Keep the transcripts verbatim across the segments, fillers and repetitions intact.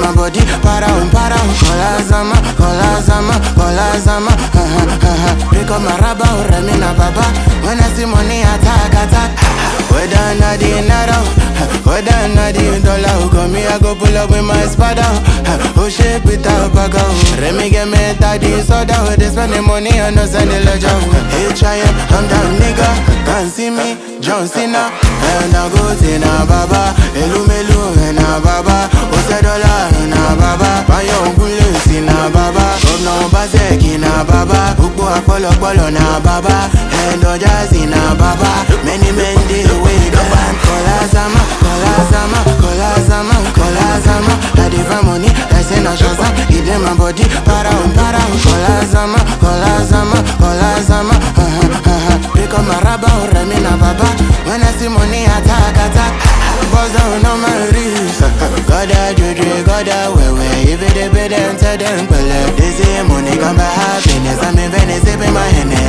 my body, para um, para um. Kola zama, kola zama, kola zama. Ha ha ha ha. Pick up my rubber, remi na baba. When I see money, attack, attack. Whether not the naira, whether not the dollar, come me I go pull up with my spada. Oh shit, without bago. Remi get me daddy soda. They spend the money and no send the ledger. Hey trying, I'm down nigga. Can't see me, John Cena. And I go to na baba. Elu melu na baba. Ose dollar na baba. Bayo bullet na baba. Governor Bazeki na baba. Ukbo Apollo Polo na baba. And Ojazi na baba. Many men dey wake up and kola zama, kola zama, kola zama, kola zama. I dey find money, I say na shazam. It in my body, para um, para um. Kola zama, kola zama, kola zama. Ha ha ha ha. Pick up my rubber, remi na baba. When I see money, attack, attack. Buzz down on my wrist. Goda juju, goda wewe. If it dey pay them, tell them pele. They say money come by happiness. I'm in Venice, sipping my Henny.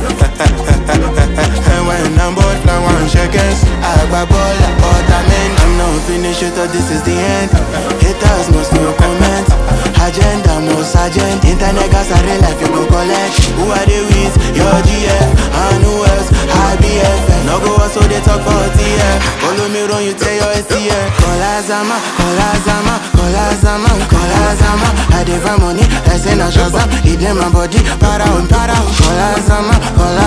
And when I'm bored, fly one shekels. I buy ball like Ottoman. I'm not finished, thought this is the end. Haters must no comment. Agenda, no sergeant. Internet gas, I real life, you go collect. Who are they with? Your G F. And who else? I B F. No go so they talk for T F. Follow me run, you tell your S T F. Kola zama, kola zama, kola zama, kola zama. I dey find money, I say na shazam. It in my body, para um, para um. Kola zama, kola